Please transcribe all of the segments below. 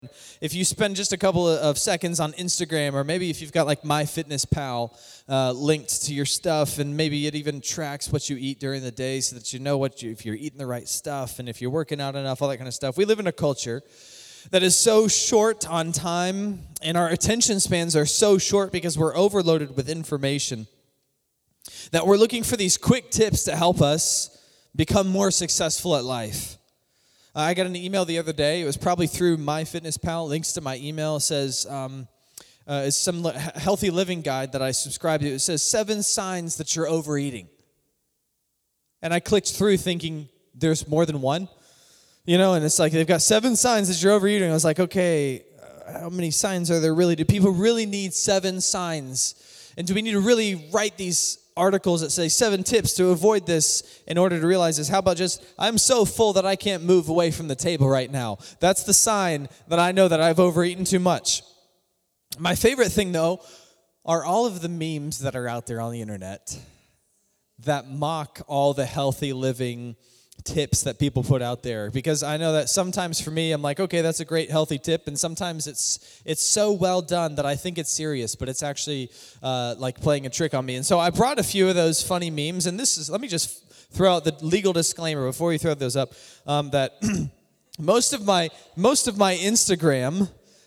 If you spend just a couple of seconds on Instagram, or maybe if you've got like MyFitnessPal linked to your stuff, and maybe it even tracks what you eat during the day so that you know if you're eating the right stuff and if you're working out enough, all that kind of stuff. We live in a culture that is so short on time, and our attention spans are so short because we're overloaded with information, that we're looking for these quick tips to help us become more successful at life. I got an email the other day. It was probably through MyFitnessPal. Links to my email. It says, it's some healthy living guide that I subscribe to. It says 7 signs that you're overeating. And I clicked through thinking there's more than one. And it's like they've got 7 signs that you're overeating. I was like, okay, how many signs are there really? Do people really need 7 signs? And do we need to really write these articles that say 7 tips to avoid this in order to realize this? How about just, I'm so full that I can't move away from the table right now. That's the sign that I know that I've overeaten too much. My favorite thing, though, are all of the memes that are out there on the internet that mock all the healthy living tips that people put out there, because I know that sometimes for me, I'm like, okay, that's a great healthy tip, and sometimes it's so well done that I think it's serious, but it's actually like playing a trick on me. And so I brought a few of those funny memes, and let me just throw out the legal disclaimer before we throw those up, that most of my Instagram,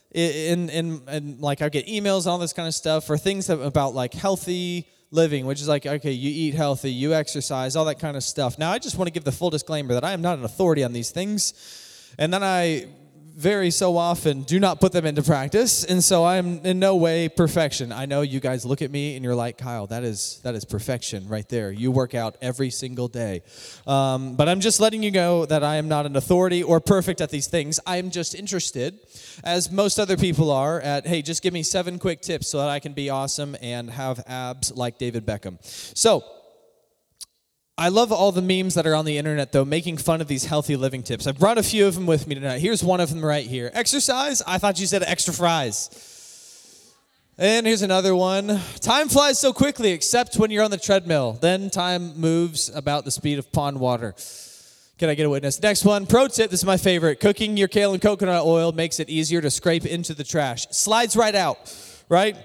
in like I get emails and all this kind of stuff, or things about like healthy living, which is like, okay, you eat healthy, you exercise, all that kind of stuff. Now, I just want to give the full disclaimer that I am not an authority on these things, and then I very so often do not put them into practice, and so I am in no way perfection. I know you guys look at me and you're like, Kyle, that is perfection right there. You work out every single day. But I'm just letting you know that I am not an authority or perfect at these things. I am just interested, as most other people are, at, hey, just give me 7 quick tips so that I can be awesome and have abs like David Beckham. So, I love all the memes that are on the internet, though, making fun of these healthy living tips. I've brought a few of them with me tonight. Here's one of them right here. Exercise? I thought you said extra fries. And here's another one. Time flies so quickly, except when you're on the treadmill. Then time moves about the speed of pond water. Can I get a witness? Next one. Pro tip, this is my favorite. Cooking your kale in coconut oil makes it easier to scrape into the trash. Slides right out, right?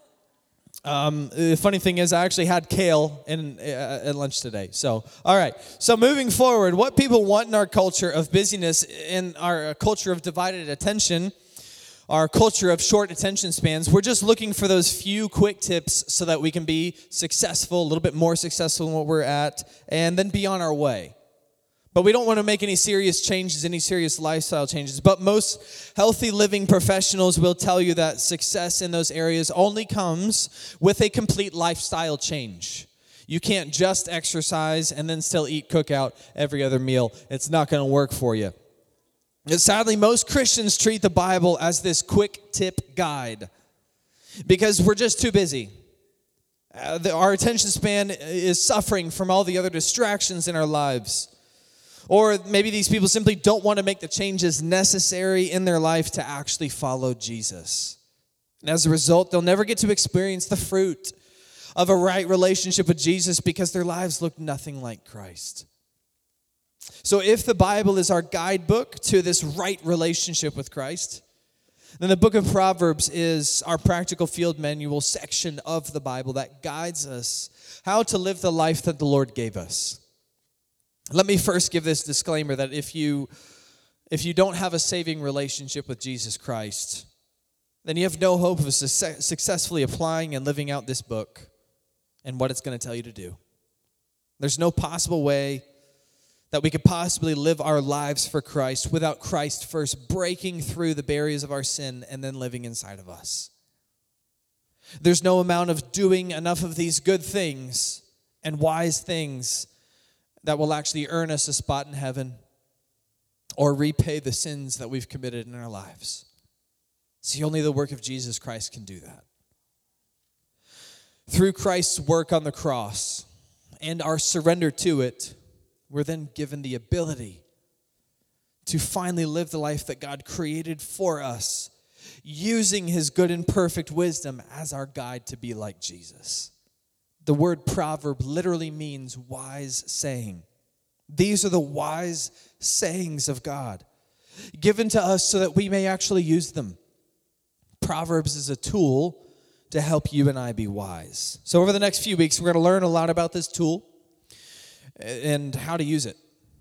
The funny thing is, I actually had kale at lunch today. So, all right. So moving forward, what people want in our culture of busyness, in our culture of divided attention, our culture of short attention spans, we're just looking for those few quick tips so that we can be successful, a little bit more successful in what we're at, and then be on our way. But we don't want to make any serious changes, any serious lifestyle changes. But most healthy living professionals will tell you that success in those areas only comes with a complete lifestyle change. You can't just exercise and then still eat cookout every other meal. It's not going to work for you. And sadly, most Christians treat the Bible as this quick tip guide because we're just too busy. Our attention span is suffering from all the other distractions in our lives. Or maybe these people simply don't want to make the changes necessary in their life to actually follow Jesus. And as a result, they'll never get to experience the fruit of a right relationship with Jesus because their lives look nothing like Christ. So if the Bible is our guidebook to this right relationship with Christ, then the book of Proverbs is our practical field manual section of the Bible that guides us how to live the life that the Lord gave us. Let me first give this disclaimer that if you don't have a saving relationship with Jesus Christ, then you have no hope of successfully applying and living out this book and what it's going to tell you to do. There's no possible way that we could possibly live our lives for Christ without Christ first breaking through the barriers of our sin and then living inside of us. There's no amount of doing enough of these good things and wise things that will actually earn us a spot in heaven or repay the sins that we've committed in our lives. See, only the work of Jesus Christ can do that. Through Christ's work on the cross and our surrender to it, we're then given the ability to finally live the life that God created for us, using His good and perfect wisdom as our guide to be like Jesus. The word proverb literally means wise saying. These are the wise sayings of God. given to us so that we may actually use them. Proverbs is a tool to help you and I be wise. So over the next few weeks, we're going to learn a lot about this tool and how to use it.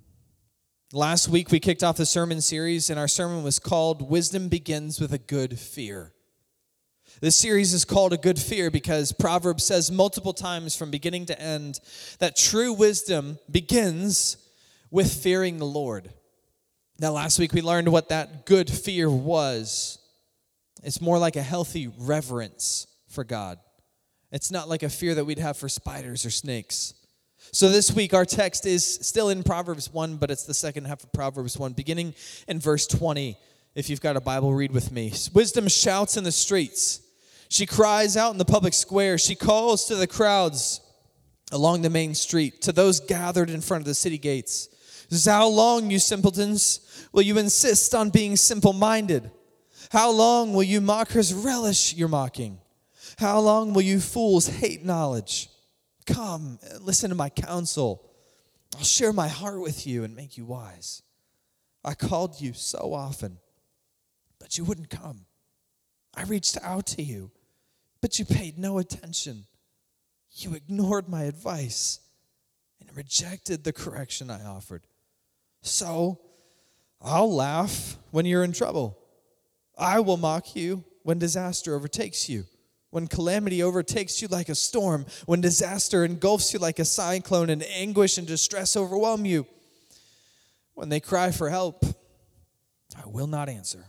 Last week, we kicked off the sermon series, and our sermon was called Wisdom Begins with a Good Fear. This series is called A Good Fear because Proverbs says multiple times from beginning to end that true wisdom begins with fearing the Lord. Now, last week we learned what that good fear was. It's more like a healthy reverence for God. It's not like a fear that we'd have for spiders or snakes. So this week our text is still in Proverbs 1, but it's the second half of Proverbs 1, beginning in verse 20. If you've got a Bible, read with me. Wisdom shouts in the streets. She cries out in the public square. She calls to the crowds along the main street, to those gathered in front of the city gates. This is how long, you simpletons, will you insist on being simple-minded? How long will you mockers relish your mocking? How long will you fools hate knowledge? Come and listen to my counsel. I'll share my heart with you and make you wise. I called you so often, but you wouldn't come. I reached out to you, but you paid no attention. You ignored my advice and rejected the correction I offered. So I'll laugh when you're in trouble. I will mock you when disaster overtakes you. When calamity overtakes you like a storm. When disaster engulfs you like a cyclone and anguish and distress overwhelm you. When they cry for help, I will not answer.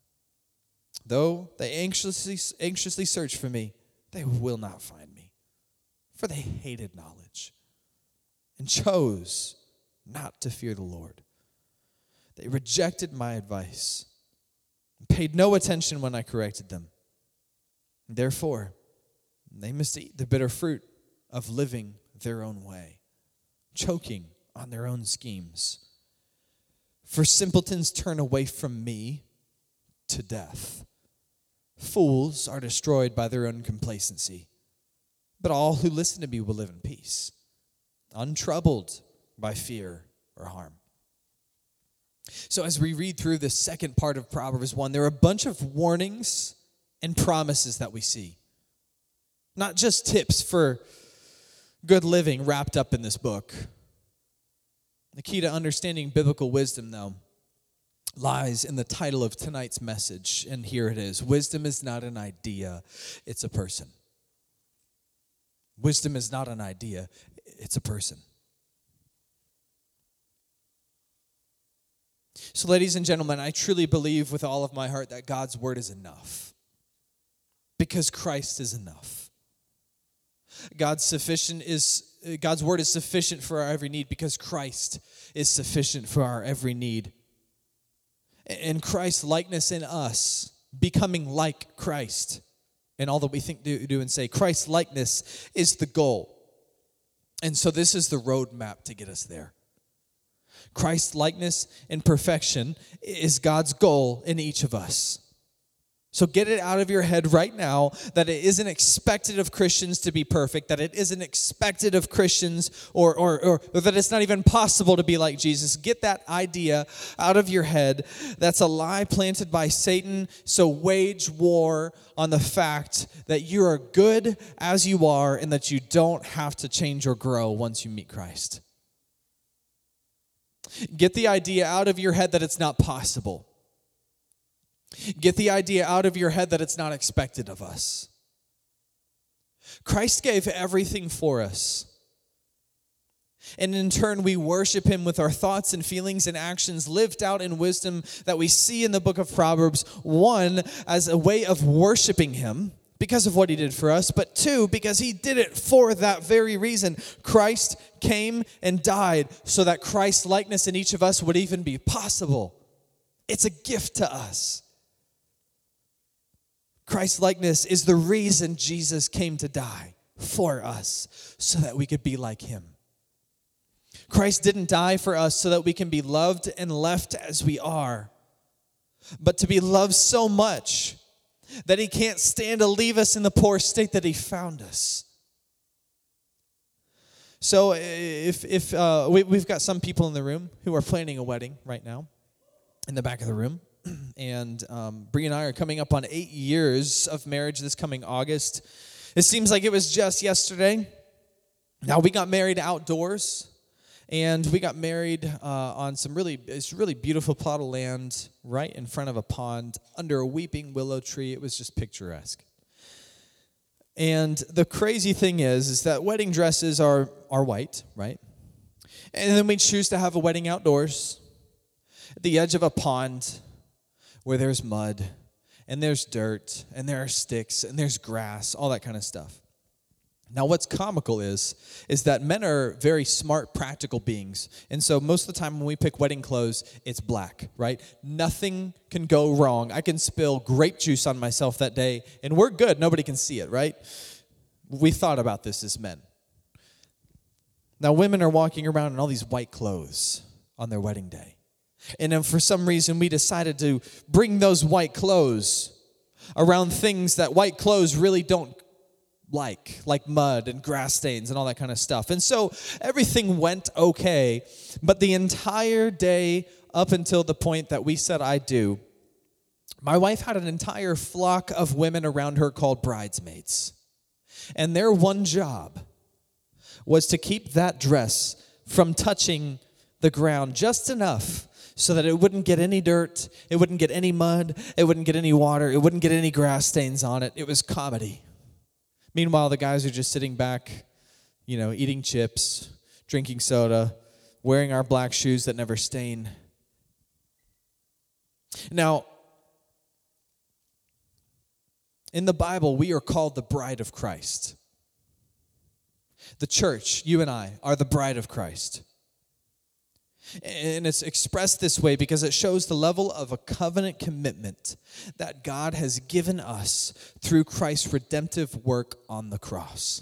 Though they anxiously search for me, they will not find me. For they hated knowledge and chose not to fear the Lord. They rejected my advice and paid no attention when I corrected them. Therefore, they must eat the bitter fruit of living their own way, choking on their own schemes. For simpletons turn away from me to death. Fools are destroyed by their own complacency, but all who listen to me will live in peace, untroubled by fear or harm. So as we read through the second part of Proverbs 1, there are a bunch of warnings and promises that we see. Not just tips for good living wrapped up in this book. The key to understanding biblical wisdom, though, lies in the title of tonight's message, and here it is. Wisdom is not an idea, it's a person. Wisdom is not an idea, it's a person. So, ladies and gentlemen, I truly believe with all of my heart that God's word is enough. Because Christ is enough. God's word is sufficient for our every need because Christ is sufficient for our every need. And Christ's likeness in us, becoming like Christ, and all that we think, do, and say, Christ's likeness is the goal. And so this is the roadmap to get us there. Christ's likeness and perfection is God's goal in each of us. So get it out of your head right now that it isn't expected of Christians to be perfect, that it isn't expected of Christians or that it's not even possible to be like Jesus. Get that idea out of your head. That's a lie planted by Satan. So wage war on the fact that you are good as you are and that you don't have to change or grow once you meet Christ. Get the idea out of your head that it's not possible. Get the idea out of your head that it's not expected of us. Christ gave everything for us. And in turn, we worship him with our thoughts and feelings and actions lived out in wisdom that we see in the book of Proverbs. One, as a way of worshiping him because of what he did for us. But two, because he did it for that very reason. Christ came and died so that Christ's likeness in each of us would even be possible. It's a gift to us. Christ's likeness is the reason Jesus came to die for us so that we could be like him. Christ didn't die for us so that we can be loved and left as we are, but to be loved so much that he can't stand to leave us in the poor state that he found us. So if we've got some people in the room who are planning a wedding right now. in the back of the room. And Bree and I are coming up on 8 years of marriage this coming August. It seems like it was just yesterday. Now, we got married outdoors, and we got married on it's really beautiful plot of land right in front of a pond under a weeping willow tree. It was just picturesque. And the crazy thing is that wedding dresses are white, right? And then we choose to have a wedding outdoors at the edge of a pond where there's mud, and there's dirt, and there are sticks, and there's grass, all that kind of stuff. Now, what's comical is that men are very smart, practical beings. And so most of the time when we pick wedding clothes, it's black, right? Nothing can go wrong. I can spill grape juice on myself that day, and we're good. Nobody can see it, right? We thought about this as men. Now, women are walking around in all these white clothes on their wedding day. And then for some reason, we decided to bring those white clothes around things that white clothes really don't like mud and grass stains and all that kind of stuff. And so everything went okay, but the entire day up until the point that we said I do, my wife had an entire flock of women around her called bridesmaids. And their one job was to keep that dress from touching the ground just enough so that it wouldn't get any dirt, it wouldn't get any mud, it wouldn't get any water, it wouldn't get any grass stains on it. It was comedy. Meanwhile, the guys are just sitting back, eating chips, drinking soda, wearing our black shoes that never stain. Now, in the Bible, we are called the bride of Christ. The church, you and I, are the bride of Christ. And it's expressed this way because it shows the level of a covenant commitment that God has given us through Christ's redemptive work on the cross.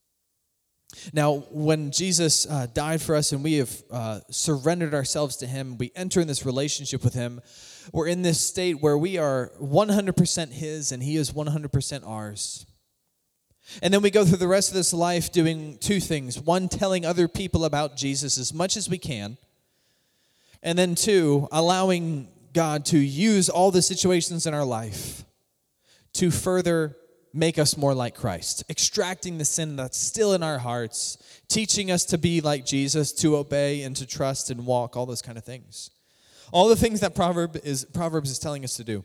Now, when Jesus died for us and we have surrendered ourselves to Him, we enter in this relationship with Him, we're in this state where we are 100% His and He is 100% ours. And then we go through the rest of this life doing two things. One, telling other people about Jesus as much as we can. And then two, allowing God to use all the situations in our life to further make us more like Christ, extracting the sin that's still in our hearts, teaching us to be like Jesus, to obey and to trust and walk, all those kind of things. All the things that Proverbs is telling us to do.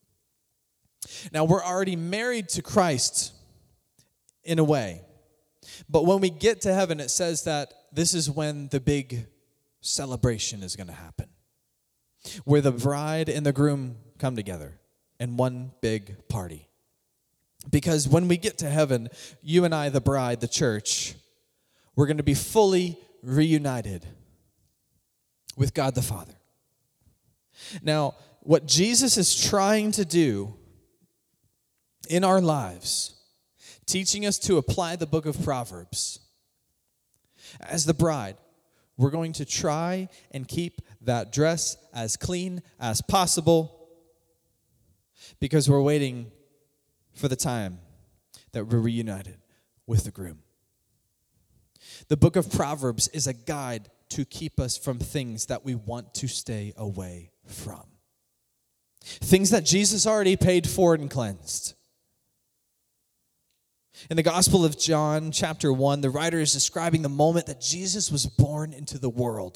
Now, we're already married to Christ in a way. But when we get to heaven, it says that this is when the big celebration is going to happen, where the bride and the groom come together in one big party. Because when we get to heaven, you and I, the bride, the church, we're going to be fully reunited with God the Father. Now, what Jesus is trying to do in our lives, teaching us to apply the book of Proverbs, as the bride, we're going to try and keep that dress as clean as possible because we're waiting for the time that we're reunited with the groom. The book of Proverbs is a guide to keep us from things that we want to stay away from. Things that Jesus already paid for and cleansed. In the Gospel of John, chapter 1, the writer is describing the moment that Jesus was born into the world.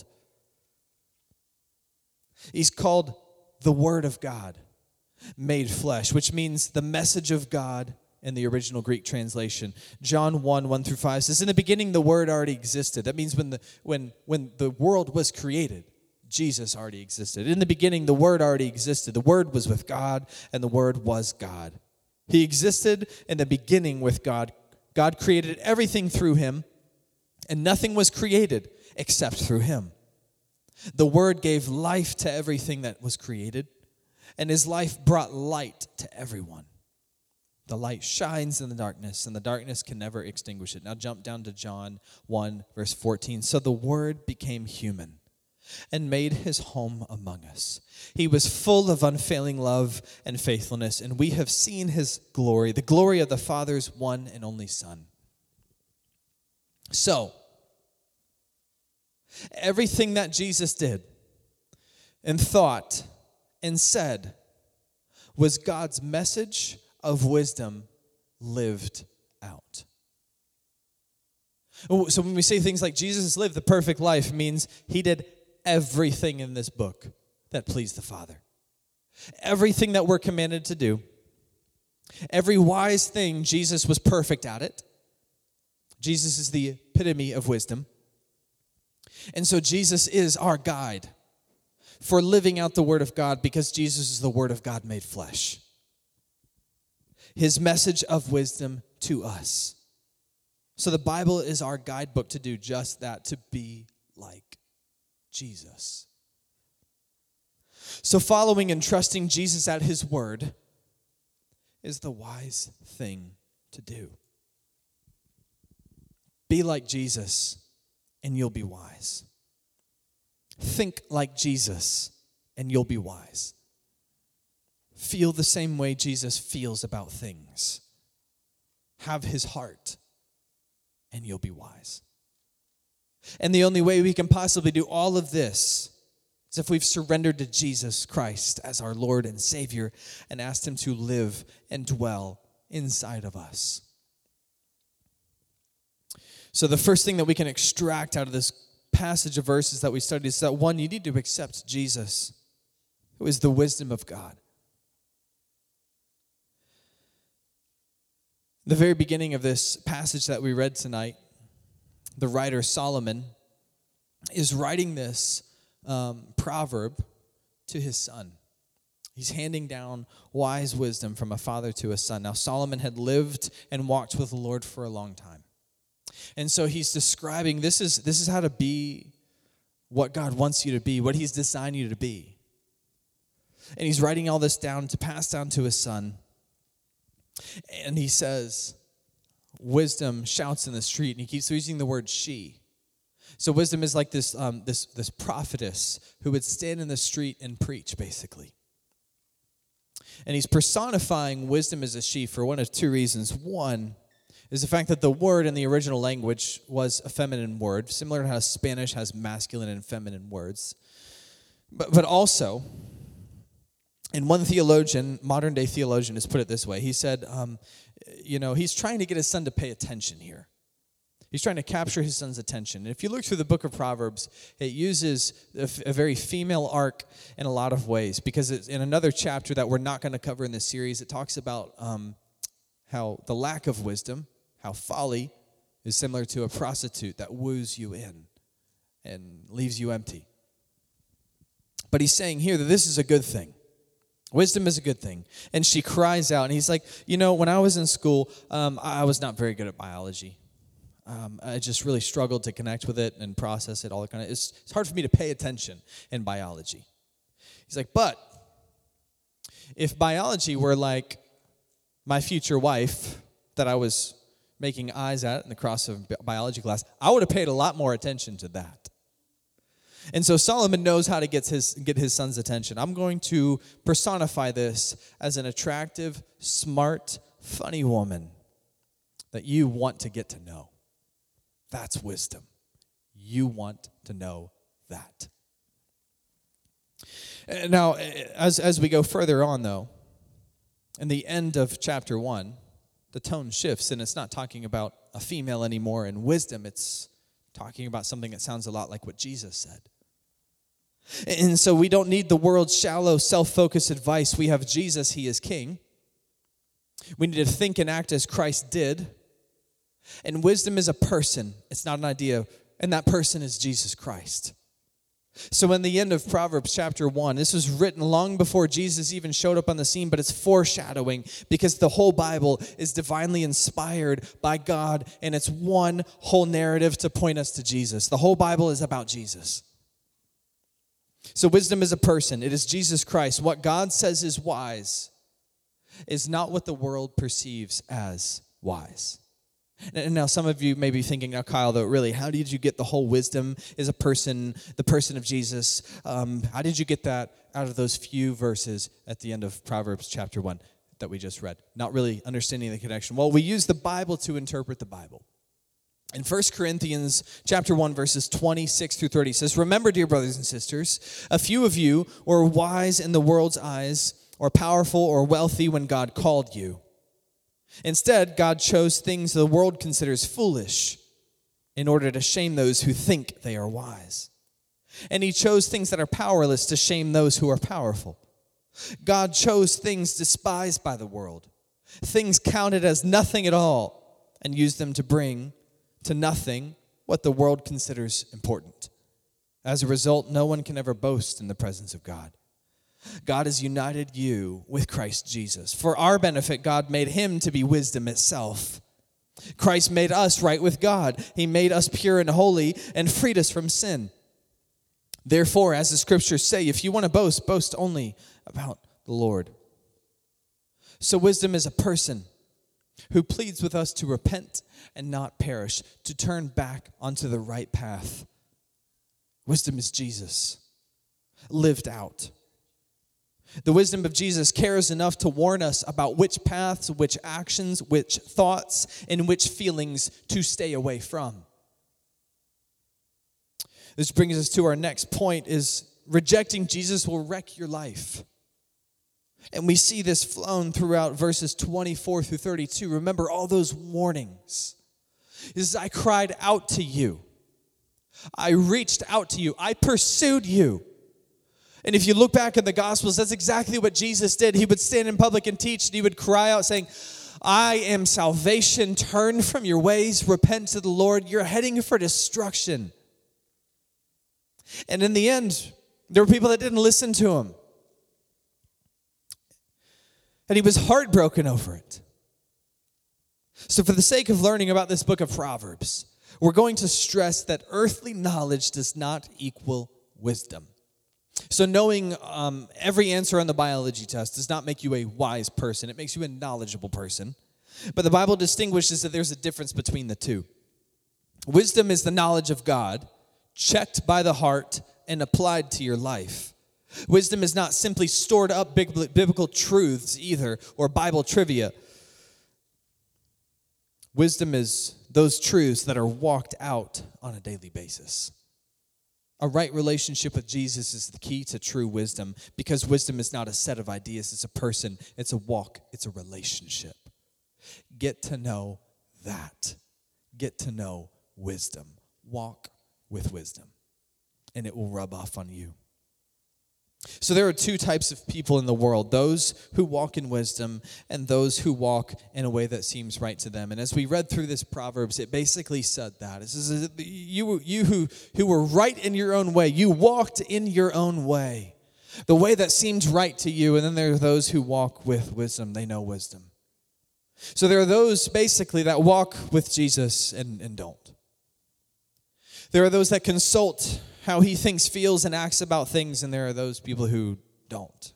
He's called the Word of God made flesh, which means the message of God in the original Greek translation. John 1:1-5 says, "In the beginning, the Word already existed." That means when the world was created, Jesus already existed. In the beginning, the Word already existed. The Word was with God, and the Word was God. He existed in the beginning with God. God created everything through Him, and nothing was created except through Him. The Word gave life to everything that was created, and His life brought light to everyone. The light shines in the darkness, and the darkness can never extinguish it. Now jump down to John 1:14. "So the Word became human and made His home among us. He was full of unfailing love and faithfulness, and we have seen His glory, the glory of the Father's one and only Son." So, everything that Jesus did and thought and said was God's message of wisdom lived out. So when we say things like Jesus lived the perfect life, it means he did everything in this book that pleased the Father. Everything that we're commanded to do, every wise thing, Jesus was perfect at it. Jesus is the epitome of wisdom. And so Jesus is our guide for living out the Word of God because Jesus is the Word of God made flesh. His message of wisdom to us. So the Bible is our guidebook to do just that, to be like Jesus. So following and trusting Jesus at his word is the wise thing to do. Be like Jesus and you'll be wise. Think like Jesus and you'll be wise. Feel the same way Jesus feels about things. Have his heart and you'll be wise. And the only way we can possibly do all of this is if we've surrendered to Jesus Christ as our Lord and Savior and asked him to live and dwell inside of us. So the first thing that we can extract out of this passage of verses that we studied is that, one, you need to accept Jesus, who is the wisdom of God. The very beginning of this passage that we read tonight, the writer Solomon is writing this proverb to his son. He's handing down wise wisdom from a father to a son. Now, Solomon had lived and walked with the Lord for a long time. And so he's describing this is how to be what God wants you to be, what he's designed you to be. And he's writing all this down to pass down to his son. And he says, wisdom shouts in the street, and he keeps using the word she. So wisdom is like this prophetess who would stand in the street and preach, basically. And he's personifying wisdom as a she for one of two reasons. One is the fact that the word in the original language was a feminine word, similar to how Spanish has masculine and feminine words. But also, and one theologian, modern-day theologian, has put it this way. He said, he's trying to get his son to pay attention here. He's trying to capture his son's attention. And if you look through the book of Proverbs, it uses a very female arc in a lot of ways, because it's in another chapter that we're not going to cover in this series, it talks about how the lack of wisdom, how folly is similar to a prostitute that woos you in and leaves you empty. But he's saying here that this is a good thing. Wisdom is a good thing. And she cries out, and he's like, when I was in school, I was not very good at biology. I just really struggled to connect with it and process it, all that kind of. It's hard for me to pay attention in biology. He's like, but if biology were like my future wife that I was making eyes at in the cross of biology class, I would have paid a lot more attention to that. And so Solomon knows how to get his son's attention. I'm going to personify this as an attractive, smart, funny woman that you want to get to know. That's wisdom. You want to know that. Now, as we go further on, though, in the end of chapter 1, the tone shifts, and it's not talking about a female anymore and wisdom. It's talking about something that sounds a lot like what Jesus said. And so we don't need the world's shallow, self-focused advice. We have Jesus. He is king. We need to think and act as Christ did. And wisdom is a person. It's not an idea. And that person is Jesus Christ. So in the end of Proverbs chapter 1, this was written long before Jesus even showed up on the scene, but it's foreshadowing because the whole Bible is divinely inspired by God, and it's one whole narrative to point us to Jesus. The whole Bible is about Jesus. So wisdom is a person. It is Jesus Christ. What God says is wise is not what the world perceives as wise. And now some of you may be thinking, now Kyle, though, really, how did you get the whole wisdom is a person, the person of Jesus? How did you get that out of those few verses at the end of Proverbs chapter 1 that we just read? Not really understanding the connection. Well, we use the Bible to interpret the Bible. In 1 Corinthians chapter 1, verses 26 through 30, it says, "Remember, dear brothers and sisters, a few of you were wise in the world's eyes, or powerful or wealthy when God called you. Instead, God chose things the world considers foolish in order to shame those who think they are wise. And he chose things that are powerless to shame those who are powerful. God chose things despised by the world, things counted as nothing at all, and used them to bring to nothing what the world considers important. As a result, no one can ever boast in the presence of God. God has united you with Christ Jesus. For our benefit, God made him to be wisdom itself. Christ made us right with God. He made us pure and holy and freed us from sin. Therefore, as the scriptures say, if you want to boast, boast only about the Lord." So wisdom is a person who pleads with us to repent and not perish, to turn back onto the right path. Wisdom is Jesus, lived out. The wisdom of Jesus cares enough to warn us about which paths, which actions, which thoughts, and which feelings to stay away from. This brings us to our next point, is rejecting Jesus will wreck your life. And we see this flown throughout verses 24 through 32. Remember all those warnings. It says, "I cried out to you. I reached out to you. I pursued you." And if you look back in the Gospels, that's exactly what Jesus did. He would stand in public and teach, and he would cry out saying, "I am salvation. Turn from your ways. Repent to the Lord. You're heading for destruction." And in the end, there were people that didn't listen to him. And he was heartbroken over it. So for the sake of learning about this book of Proverbs, we're going to stress that earthly knowledge does not equal wisdom. So knowing every answer on the biology test does not make you a wise person. It makes you a knowledgeable person. But the Bible distinguishes that there's a difference between the two. Wisdom is the knowledge of God, checked by the heart and applied to your life. Wisdom is not simply stored up biblical truths either, or Bible trivia. Wisdom is those truths that are walked out on a daily basis. A right relationship with Jesus is the key to true wisdom, because wisdom is not a set of ideas, it's a person, it's a walk, it's a relationship. Get to know that. Get to know wisdom. Walk with wisdom, and it will rub off on you. So there are two types of people in the world, those who walk in wisdom and those who walk in a way that seems right to them. And as we read through this Proverbs, it basically said that. It says, you who were right in your own way, you walked in your own way, the way that seems right to you. And then there are those who walk with wisdom. They know wisdom. So there are those basically that walk with Jesus and don't. There are those that consult how he thinks, feels, and acts about things, and there are those people who don't.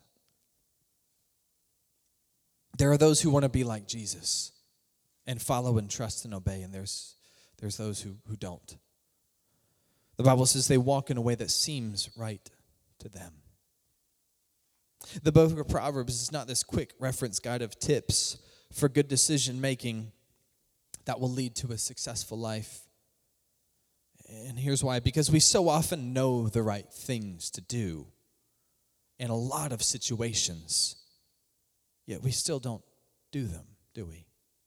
There are those who want to be like Jesus and follow and trust and obey, and there's those who don't. The Bible says they walk in a way that seems right to them. The book of Proverbs is not this quick reference guide of tips for good decision making that will lead to a successful life. And here's why. Because we so often know the right things to do in a lot of situations, yet we still don't do them, do we?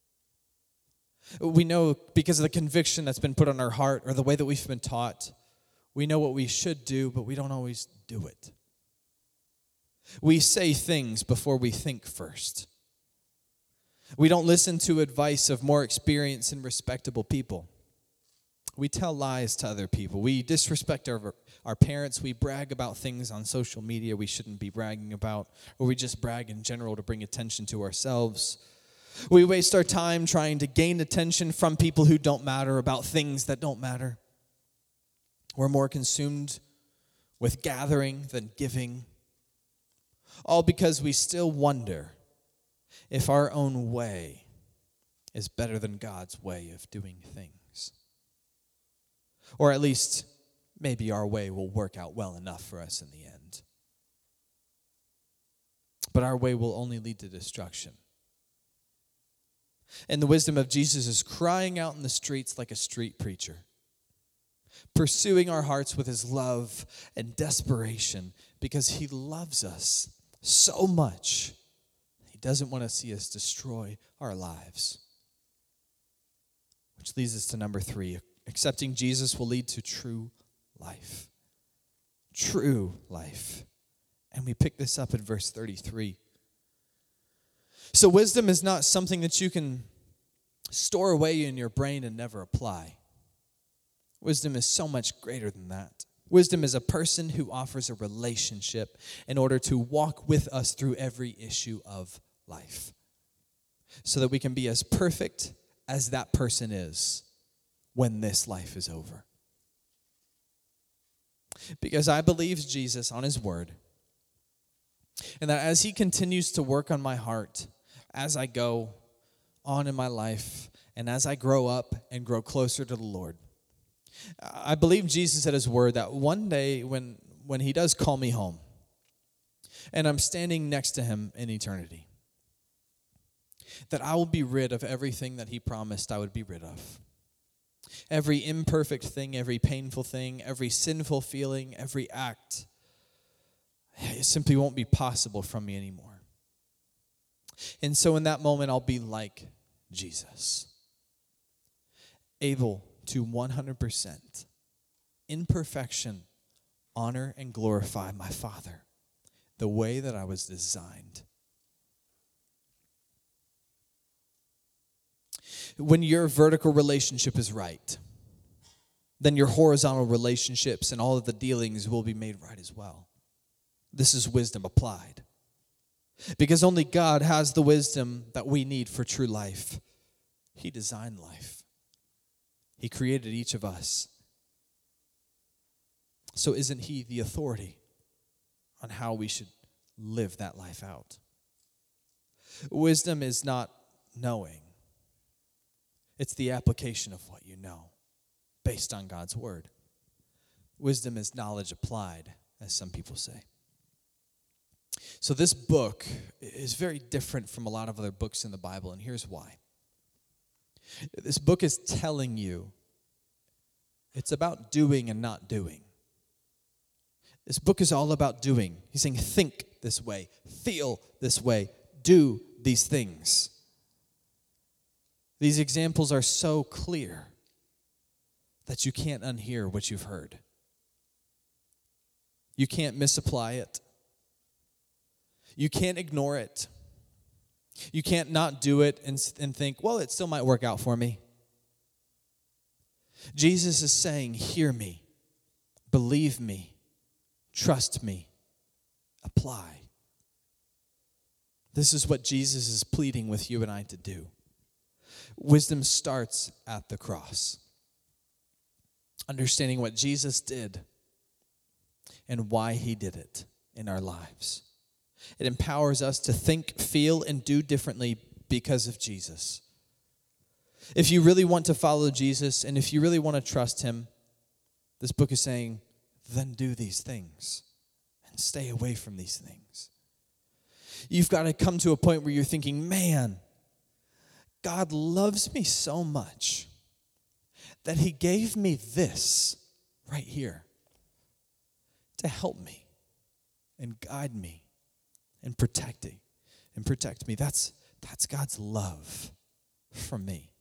We know because of the conviction that's been put on our heart or the way that we've been taught, we know what we should do, but we don't always do it. We say things before we think first. We don't listen to advice of more experienced and respectable people. We tell lies to other people. We disrespect our parents. We brag about things on social media we shouldn't be bragging about, or we just brag in general to bring attention to ourselves. We waste our time trying to gain attention from people who don't matter, about things that don't matter. We're more consumed with gathering than giving, all because we still wonder if our own way is better than God's way of doing things. Or at least, maybe our way will work out well enough for us in the end. But our way will only lead to destruction. And the wisdom of Jesus is crying out in the streets like a street preacher, pursuing our hearts with his love and desperation because he loves us so much. He doesn't want to see us destroy our lives. Which leads us to number 3. Accepting Jesus will lead to true life. True life. And we pick this up in verse 33. So wisdom is not something that you can store away in your brain and never apply. Wisdom is so much greater than that. Wisdom is a person who offers a relationship in order to walk with us through every issue of life, so that we can be as perfect as that person is when this life is over. Because I believe Jesus on his word, and that as he continues to work on my heart, as I go on in my life, and as I grow up and grow closer to the Lord, I believe Jesus at his word that one day when he does call me home, and I'm standing next to him in eternity, that I will be rid of everything that he promised I would be rid of. Every imperfect thing, every painful thing, every sinful feeling, every act, it simply won't be possible from me anymore. And so in that moment, I'll be like Jesus, able to 100%, in perfection, honor and glorify my Father the way that I was designed. When your vertical relationship is right, then your horizontal relationships and all of the dealings will be made right as well. This is wisdom applied. Because only God has the wisdom that we need for true life. He designed life. He created each of us. So isn't he the authority on how we should live that life out? Wisdom is not knowing. It's the application of what you know based on God's word. Wisdom is knowledge applied, as some people say. So this book is very different from a lot of other books in the Bible, and here's why. This book is telling you it's about doing and not doing. This book is all about doing. He's saying, think this way, feel this way, do these things. These examples are so clear that you can't unhear what you've heard. You can't misapply it. You can't ignore it. You can't not do it and think, well, it still might work out for me. Jesus is saying, hear me, believe me, trust me, apply. This is what Jesus is pleading with you and I to do. Wisdom starts at the cross. Understanding what Jesus did and why he did it in our lives. It empowers us to think, feel, and do differently because of Jesus. If you really want to follow Jesus and if you really want to trust him, this book is saying, then do these things and stay away from these things. You've got to come to a point where you're thinking, man, God loves me so much that he gave me this right here to help me and guide me and protect me. That's God's love from me.